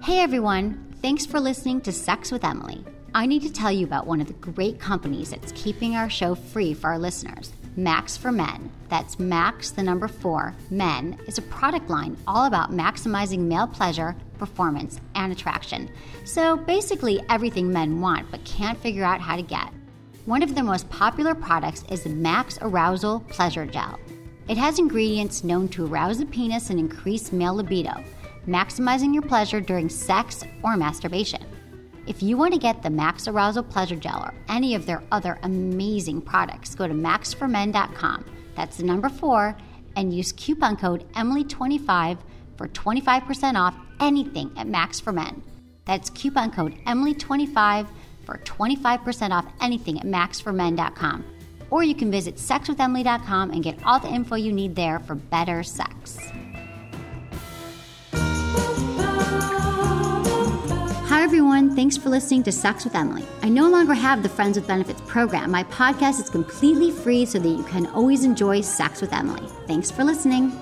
Hey everyone, thanks for listening to Sex with Emily. I need to tell you about one of the great companies that's keeping our show free for our listeners. Max for Men. That's Max, the number 4, Men, is a product line all about maximizing male pleasure, performance, and attraction. So basically everything men want but can't figure out how to get. One of their most popular products is the Max Arousal Pleasure Gel. It has ingredients known to arouse the penis and increase male libido, maximizing your pleasure during sex or masturbation. If you want to get the Max Arousal Pleasure Gel or any of their other amazing products, go to maxformen.com. That's the number 4, and use coupon code Emily25 for 25% off anything at Max for Men. That's coupon code Emily25 for 25% off anything at maxformen.com. Or you can visit sexwithemily.com and get all the info you need there for better sex. Hi everyone, thanks for listening to Sex with Emily. I no longer have the Friends with Benefits program. My podcast is completely free so that you can always enjoy Sex with Emily. Thanks for listening.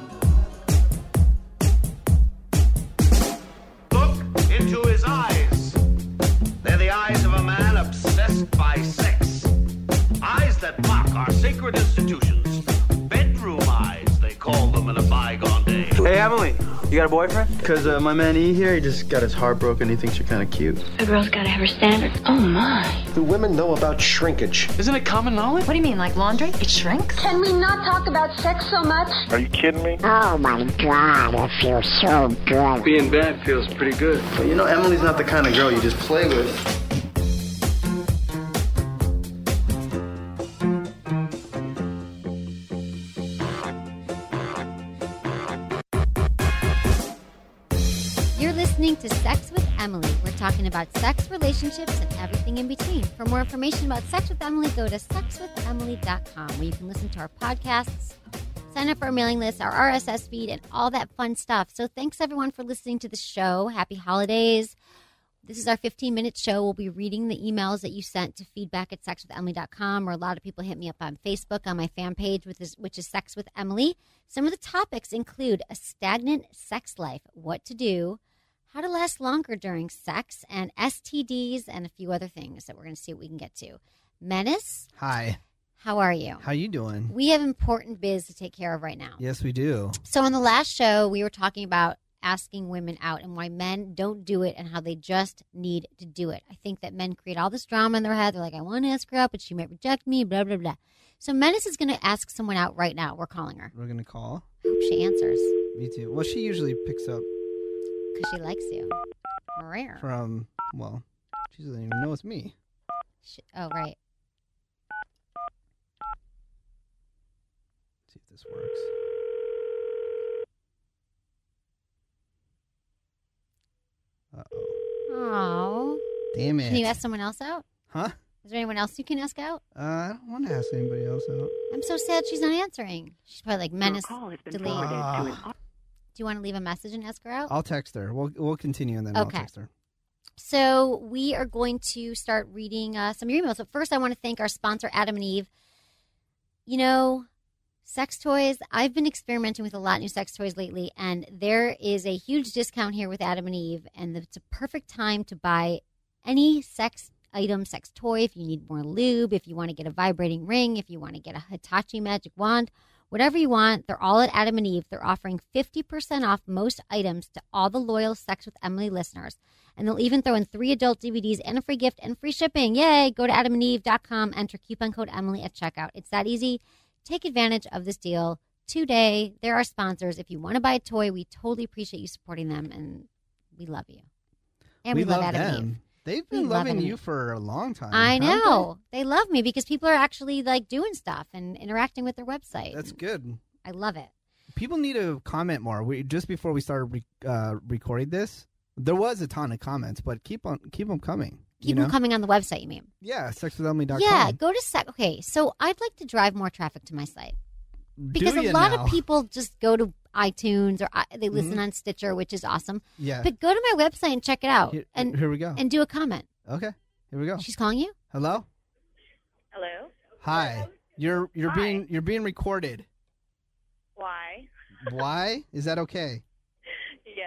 Look into his eyes. They're the eyes of a man obsessed by sex. Eyes that mock our sacred institutions. Bedroom eyes, they call them in a bygone day. Hey, Emily, you got a boyfriend? Because my man E here, he just got his heart broken. He thinks you're kind of cute. A girl's gotta have her standards. Oh my. Do women know about shrinkage? Isn't it common knowledge? What do you mean, like laundry? It shrinks? Can we not talk about sex so much? Are you kidding me? Oh my God, it feels so good. Being bad feels pretty good. But you know, Emily's not the kind of girl you just play with. You're listening to Sex with Emily. We're talking about sex, relationships, and everything in between. For more information about Sex with Emily, go to sexwithemily.com, where you can listen to our podcasts, sign up for our mailing list, our RSS feed, and all that fun stuff. So thanks, everyone, for listening to the show. Happy holidays. This is our 15-minute show. We'll be reading the emails that you sent to feedback at sexwithemily.com, or a lot of people hit me up on Facebook on my fan page, which is Sex with Emily. Some of the topics include a stagnant sex life, what to do, how to last longer during sex, and STDs, and a few other things that we're going to see what we can get to. Menace? Hi. How are you? How you doing? We have important biz to take care of right now. Yes, we do. So on the last show, we were talking about asking women out and why men don't do it and how they just need to do it. I think that men create all this drama in their head. They're like, I want to ask her out, but she might reject me, blah, blah, blah. So Menace is going to ask someone out right now. We're calling her. We're going to call? I hope she answers. Me too. Well, she usually picks up. Because she likes you. Rare. From, well, she doesn't even know it's me. Oh, right. Let's see if this works. Uh-oh. Oh. Damn it. Can you ask someone else out? Huh? Is there anyone else you can ask out? I don't want to ask anybody else out. I'm so sad she's not answering. She's probably like, Menace, delete. Do you want to leave a message and ask her out? I'll text her. We'll continue and then Okay. I'll text her. So we are going to start reading some of your emails. But first, I want to thank our sponsor, Adam and Eve. You know, sex toys, I've been experimenting with a lot of new sex toys lately, and there is a huge discount here with Adam and Eve, and it's a perfect time to buy any sex item, sex toy, if you need more lube, if you want to get a vibrating ring, if you want to get a Hitachi magic wand, whatever you want. They're all at Adam and Eve. They're offering 50% off most items to all the loyal Sex with Emily listeners. And they'll even throw in 3 adult DVDs and a free gift and free shipping. Yay! Go to adamandeve.com, enter coupon code Emily at checkout. It's that easy. Take advantage of this deal today. They're our sponsors. If you want to buy a toy, we totally appreciate you supporting them, and we love you. And we love Adam and Eve. They've been loving you for a long time. I know. They love me because people are actually like doing stuff and interacting with their website. That's good. I love it. People need to comment more. Just before we started recording this, there was a ton of comments, but keep them coming. Keep them coming on the website, you mean? Yeah, sexwithemily.com. Yeah, go to Okay, so I'd like to drive more traffic to my site. Because a lot of people just go to iTunes or they listen on Stitcher, which is awesome. Yeah. But go to my website and check it out. Here we go. And do a comment. Okay. Here we go. She's calling you? Hello? Hello? Hi. You're being recorded. Why? Why? Is that okay? Yes.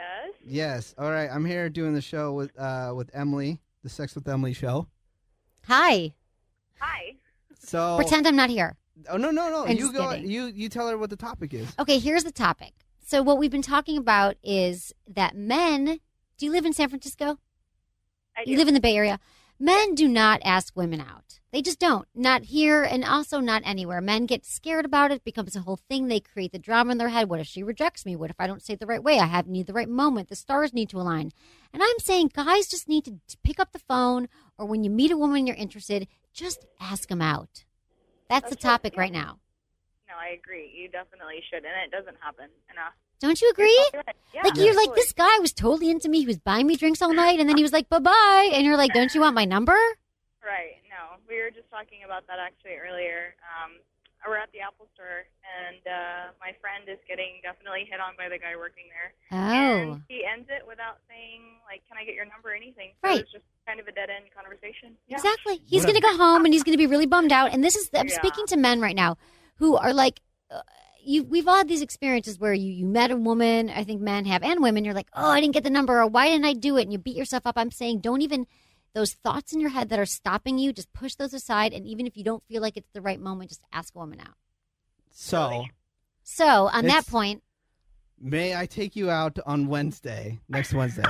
Yes. All right. I'm here doing the show with Emily, the Sex with Emily show. Hi. Hi. So Pretend I'm not here. Oh no. I'm You just go. kidding. You tell her what the topic is. Okay, here's the topic. So what we've been talking about is that men. Do you live in San Francisco? I do. You live in the Bay Area. Men do not ask women out. They just don't. Not here and also not anywhere. Men get scared about it. It becomes a whole thing. They create the drama in their head. What if she rejects me? What if I don't say it the right way? I need the right moment. The stars need to align. And I'm saying guys just need to pick up the phone, or when you meet a woman you're interested, just ask them out. That's the topic right now. No, I agree. You definitely should, and it doesn't happen enough. Don't you agree? Yeah, Like, you're like, absolutely. this guy was totally into me. He was buying me drinks all night, and then he was like, bye-bye. And you're like, don't you want my number? Right. No, we were just talking about that actually earlier. We're at the Apple store, and my friend is getting definitely hit on by the guy working there. Oh. And he ends it without saying, like, can I get your number or anything? So Right. It was just kind of a dead-end conversation. Yeah. Exactly. He's going to go home, and he's going to be really bummed out. And this is, I'm Yeah. speaking to men right now who are like, we've all had these experiences where you met a woman, I think men have, and women, you're like, oh, I didn't get the number, or why didn't I do it? And you beat yourself up. I'm saying don't even, those thoughts in your head that are stopping you, just push those aside. And even if you don't feel like it's the right moment, just ask a woman out. So, So on that It's- point, may I take you out on Wednesday, next Wednesday?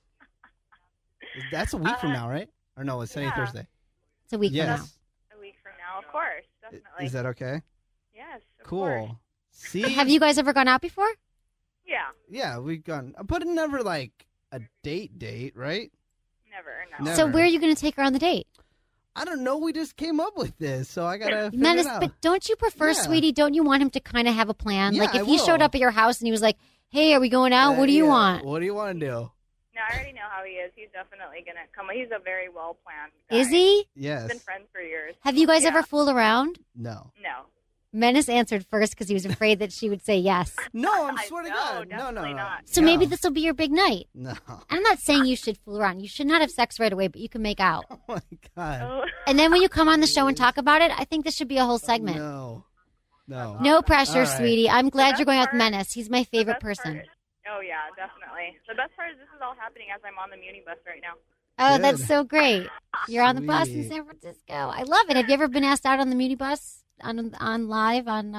That's a week from now, right? Or no, it's Sunday, Yeah. Thursday. it's a week Yes. from now. A week from now, of course, definitely. Is that okay? Yes, of Cool. course. See? Have you guys ever gone out before? Yeah, Yeah, we've gone. But never like a date, right? never, no. Never. So where are you going to take her on the date? I don't know. We just came up with this, so I gotta figure Menace, it out. but don't you prefer, Yeah. sweetie? Don't you want him to kind of have a plan? Yeah, like if I he showed will. up at your house and he was like, "Hey, are we going out? What do you Yeah. want?" What do you want to do? No, I already know how he is. He's definitely going to come. He's a very well-planned guy. Is he? Yes. We've been friends for years. Have you guys Yeah. ever fooled around? No. No. Menace answered first because he was afraid that she would say yes. No, I swear to No, God. No. definitely not. So maybe this will be your big night. No. And I'm not saying you should fool around. You should not have sex right away, but you can make out. Oh my God. Oh, And then when you come on the show and talk about it, I think this should be a whole segment. No. No pressure, All right. sweetie. I'm glad best you're going out with part- Menace. He's my the favorite best person. part- oh, yeah, definitely. The best part is this is all happening as I'm on the Muni bus right now. Oh, Good. that's so great. You're on the bus in Sweet. San Francisco. I love it. Have you ever been asked out on the Muni bus? On live on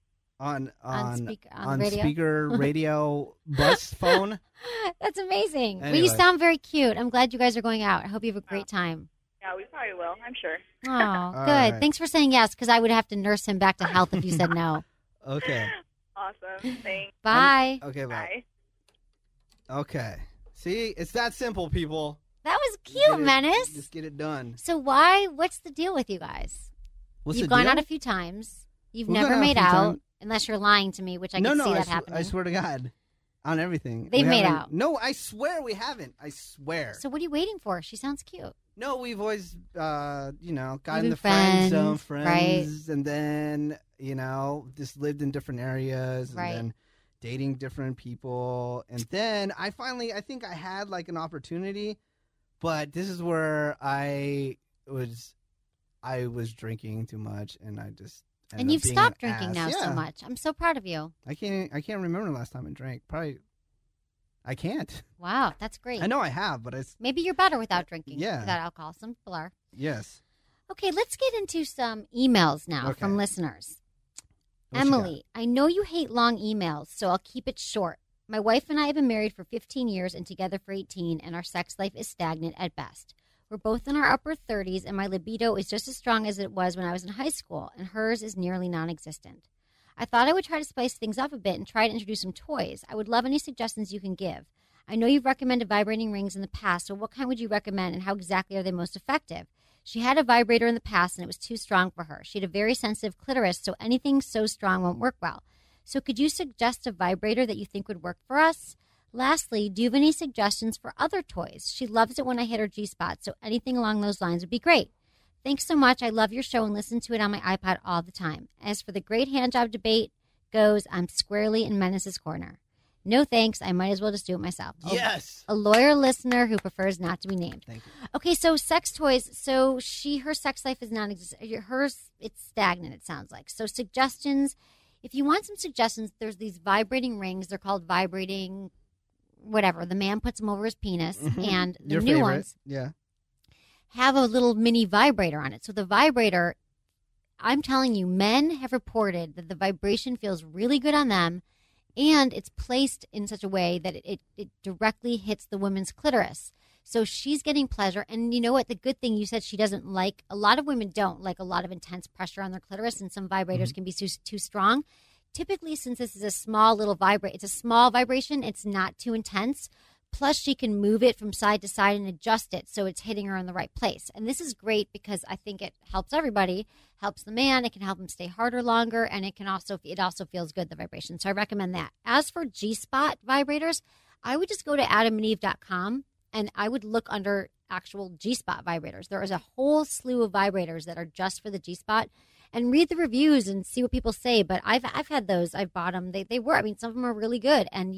On radio? speaker radio bus phone. That's amazing. Well, Anyway. you sound very cute. I'm glad you guys are going out. I hope you have a great time. Yeah, we probably will, I'm sure. Oh, good. right. Thanks for saying yes, because I would have to nurse him back to health if you said no. Okay. Awesome. Thanks. Bye. Okay. Bye. Bye. Okay. See, it's that simple, people. That was Just cute, get it- Menace. Just get it done. So what's the deal with you guys? What's You've the gone deal? out a few times. You've We've never gone out a made few out, times. unless you're lying to me, which I no, can see that I happening. swear to God, on everything. They've We made haven't- out. No, I swear we haven't. I swear. So what are you waiting for? She sounds cute. No, we've always, got You've in been the friend zone, friends, and then, just lived in different areas, and Right. then dating different people. And then I think I had like an opportunity, but this is where I was drinking too much, and I just ended And up you've being stopped an drinking ass. now so Yeah. much. I'm so proud of you. I can't remember the last time I drank. Probably, I can't. Wow, that's great. I know I have, but it's Maybe you're better without drinking. Yeah. Without alcohol. Some people are. yes. Okay, let's get into some emails now Okay. from listeners. What you Emily, I know you hate long emails, so I'll keep it short. My wife and I have been married for 15 years and together for 18, and our sex life is stagnant at best. We're both in our upper 30s, and my libido is just as strong as it was when I was in high school, and hers is nearly non-existent. I thought I would try to spice things up a bit and try to introduce some toys. I would love any suggestions you can give. I know you've recommended vibrating rings in the past, so what kind would you recommend, and how exactly are they most effective? She had a vibrator in the past, and it was too strong for her. She had a very sensitive clitoris, so anything so strong won't work well. So could you suggest a vibrator that you think would work for us? Lastly, do you have any suggestions for other toys? She loves it when I hit her G-spot, so anything along those lines would be great. Thanks so much. I love your show and listen to it on my iPod all the time. As for the great handjob debate goes, I'm squarely in Menace's corner. No thanks. I might as well just do it myself. Yes. A lawyer listener who prefers not to be named. Thank you. Okay, so sex toys. So her sex life is non-existent. Hers, it's stagnant, it sounds like. So suggestions. If you want some suggestions, there's these vibrating rings. They're called vibrating whatever. The man puts them over his penis, and the Your new favorite. ones Yeah. have a little mini vibrator on it. So the vibrator, I'm telling you, men have reported that the vibration feels really good on them, and it's placed in such a way that it directly hits the woman's clitoris. So she's getting pleasure. And you know what? The good thing, you said she doesn't like, a lot of women don't like a lot of intense pressure on their clitoris, and some vibrators can be too strong. Typically, since this is a small little it's a small vibration, it's not too intense. Plus, she can move it from side to side and adjust it so it's hitting her in the right place. And this is great because I think it helps everybody. Helps the man. It can help him stay harder longer, and it also feels good, the vibration. So I recommend that. As for G-Spot vibrators, I would just go to adamandeve.com, and I would look under actual G-Spot vibrators. There is a whole slew of vibrators that are just for the G-Spot, and read the reviews and see what people say. But I've had those. I've bought them. They were. I mean, some of them are really good, and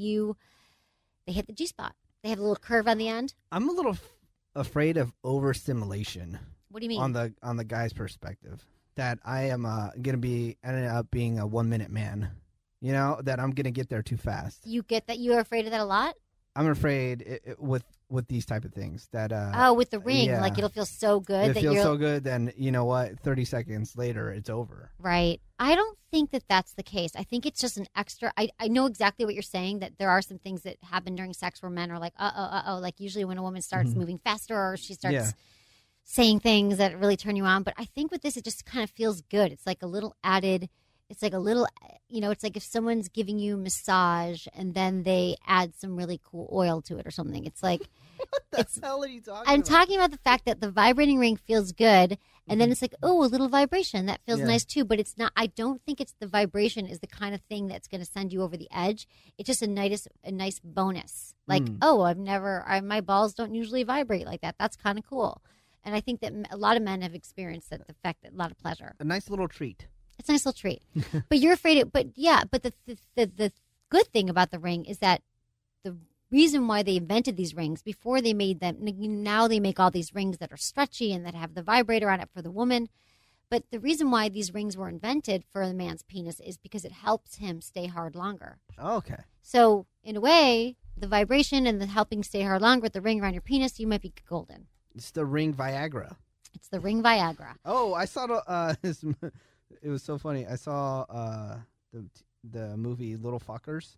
they hit the G-Spot. They have a little curve on the end. I'm a little afraid of overstimulation. What do you mean? On the guy's perspective, that I am going to be ending up being a 1 minute man. You know, that I'm going to get there too fast. You get that? You're afraid of that a lot? I'm afraid with these type of things that with the ring, yeah. like it'll feel so good. It feels so good, then you know what? 30 seconds later, it's over. Right. I don't think that that's the case. I think it's just an extra. I know exactly what you're saying. That there are some things that happen during sex where men are like, like usually when a woman starts moving faster or she starts saying things that really turn you on. But I think with this, it just kind of feels good. It's like a little added. It's like a little, it's like if someone's giving you massage and then they add some really cool oil to it or something. It's like, what the hell are you talking I'm about? talking about the fact that the vibrating ring feels good, and then it's like, oh, a little vibration. That feels nice too, but it's not, I don't think it's the vibration is the kind of thing that's going to send you over the edge. It's just a nice bonus. Like, my balls don't usually vibrate like that. That's kind of cool. And I think that a lot of men have experienced that, the fact that a lot of pleasure. A nice little treat. It's a nice little treat. But you're afraid but the good thing about the ring is that the reason why they invented these rings, before they made them, now they make all these rings that are stretchy and that have the vibrator on it for the woman. But the reason why these rings were invented for the man's penis is because it helps him stay hard longer. Okay. So in a way, the vibration and the helping stay hard longer with the ring around your penis, you might be golden. It's the ring Viagra. It's the ring Viagra. Oh, I saw it was so funny. I saw the movie Little Fuckers,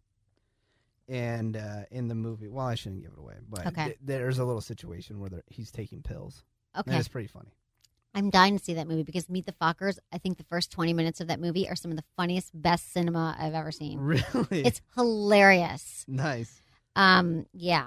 and in the movie, well, I shouldn't give it away, but there's a little situation where he's taking pills. Okay, and it's pretty funny. I'm dying to see that movie because Meet the Fockers, I think the first 20 minutes of that movie are some of the funniest, best cinema I've ever seen. Really? It's hilarious. Nice. Yeah.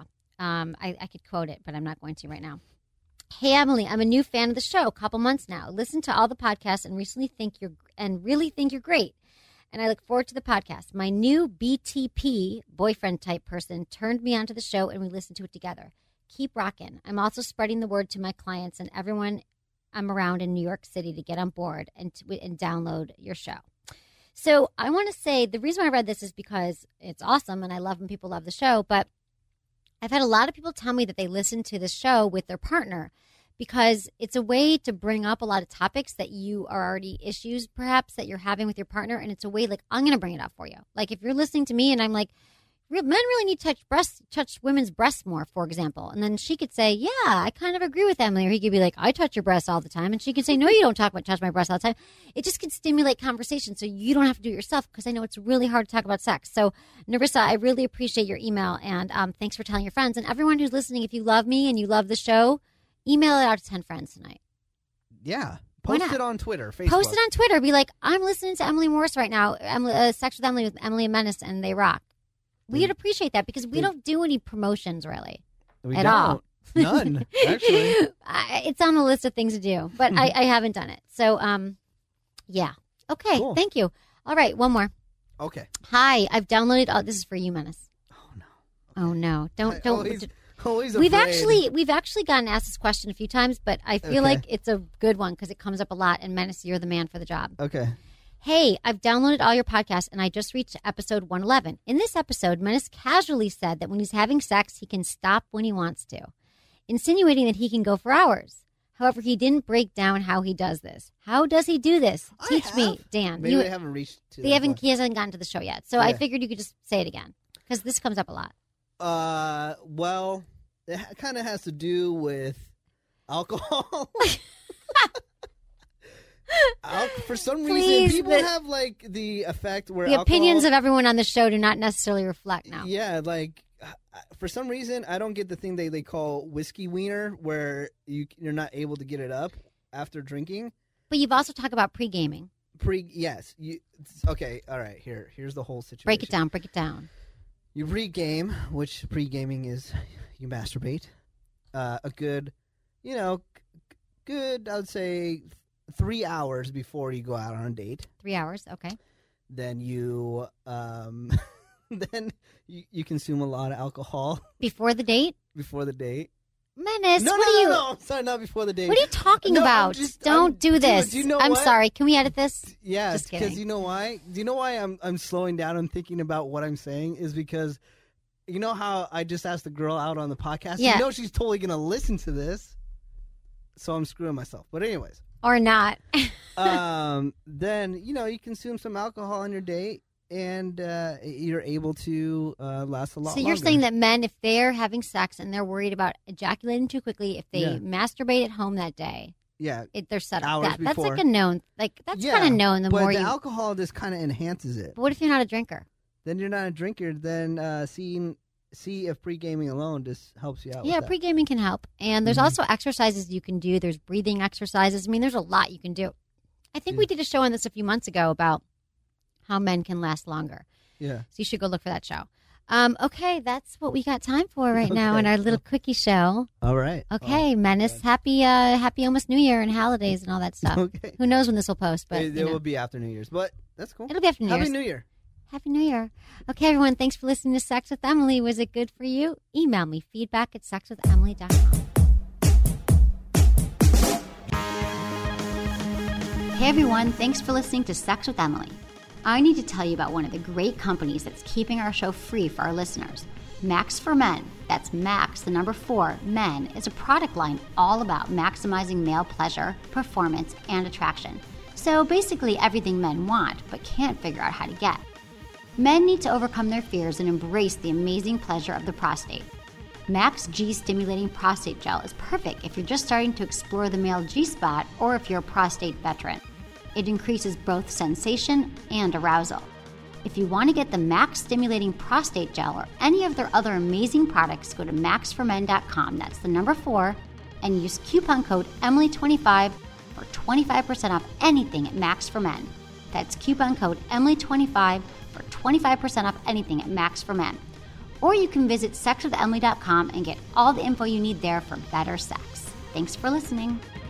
I could quote it, but I'm not going to right now. Hey, Emily, I'm a new fan of the show, a couple months now. Listen to all the podcasts and really think you're great. And I look forward to the podcast. My new BTP, boyfriend type person, turned me onto the show and we listened to it together. Keep rocking. I'm also spreading the word to my clients and everyone I'm around in New York City to get on board and download your show. So I want to say the reason why I read this is because it's awesome and I love when people love the show, but I've had a lot of people tell me that they listen to the show with their partner because it's a way to bring up a lot of topics that you are already issues perhaps that you're having with your partner. And it's a way like, I'm going to bring it up for you. Like if you're listening to me and I'm like, men really need to touch women's breasts more, for example. And then she could say, yeah, I kind of agree with Emily. Or he could be like, I touch your breasts all the time. And she could say, no, you don't touch my breasts all the time. It just can stimulate conversation so you don't have to do it yourself because I know it's really hard to talk about sex. So, Narissa, I really appreciate your email. And thanks for telling your friends. And everyone who's listening, if you love me and you love the show, email it out to 10 friends tonight. Yeah. Post it on Twitter, Facebook. Post it on Twitter. Be like, I'm listening to Emily Morse right now, Sex with Emily and Menace, and they rock. We'd appreciate that because we don't do any promotions really at all. None, actually. It's on the list of things to do, but I haven't done it. So, yeah. Okay, cool. Thank you. All right, one more. Okay. Hi, I've downloaded. This is for you, Menace. Oh no. Okay. Oh no! Don't. Always we've actually gotten asked this question a few times, but I feel like it's a good one because it comes up a lot. And Menace, you're the man for the job. Okay. Hey, I've downloaded all your podcasts, and I just reached episode 111. In this episode, Menace casually said that when he's having sex, he can stop when he wants to, insinuating that he can go for hours. However, he didn't break down how he does this. How does he do this? Teach me, Dan. Maybe they haven't reached to He hasn't gotten to the show yet, so I figured you could just say it again, because this comes up a lot. Well, it kind of has to do with alcohol. For some reason, people have like the effect where the opinions of everyone on the show do not necessarily reflect now. Yeah, like for some reason, I don't get the thing they call whiskey wiener, where you're not able to get it up after drinking. But you've also talked about pre-gaming. Yes. Okay. All right. Here's the whole situation. Break it down. You pre-game, which pre-gaming is you masturbate. A good, good. I would say 3 hours before you go out on a date. 3 hours. Okay. Then you consume a lot of alcohol before the date. Before the date. Menace, No. Sorry, not before the date. What are you talking about? Don't do this. Do you know I'm what? sorry. Can we edit this? Yeah, just kidding. Because you know why? Do you know why I'm slowing down and thinking about what I'm saying? Is because you know how I just asked the girl out on the podcast? Yeah. You know she's totally going to listen to this, so I'm screwing myself. But anyways. Or not. Then, you consume some alcohol on your date. And you're able to last a lot longer. So you're saying that men, if they're having sex and they're worried about ejaculating too quickly, if they masturbate at home that day, they're set up. Hours That's before. like a known. Like that's kind of known. But the alcohol just kind of enhances it. But what if you're not a drinker? Then you're not a drinker. Then see if pre-gaming alone just helps you out. Yeah, with that. pre-gaming can help. And there's also exercises you can do. There's breathing exercises. I mean, there's a lot you can do. I think we did a show on this a few months ago about how men can last longer. Yeah. So you should go look for that show. Okay, that's what we got time for right now in our little quickie show. All right. Okay, Menace, happy almost New Year and holidays and all that stuff. Okay. Who knows when this will post, but it will be after New Year's, but that's cool. It'll be after New Year's. Happy New Year. Happy New Year. Okay, everyone, thanks for listening to Sex with Emily. Was it good for you? Email me, feedback@sexwithemily.com. Hey everyone, thanks for listening to Sex with Emily. I need to tell you about one of the great companies that's keeping our show free for our listeners. Max for Men, that's Max, the number 4, Men, is a product line all about maximizing male pleasure, performance, and attraction. So basically everything men want, but can't figure out how to get. Men need to overcome their fears and embrace the amazing pleasure of the prostate. Max G Stimulating Prostate Gel is perfect if you're just starting to explore the male G-spot or if you're a prostate veteran. It increases both sensation and arousal. If you want to get the Max Stimulating Prostate Gel or any of their other amazing products, go to maxformen.com, that's the number 4, and use coupon code Emily25 for 25% off anything at Max for Men. That's coupon code Emily25 for 25% off anything at Max for Men. Or you can visit sexwithemily.com and get all the info you need there for better sex. Thanks for listening.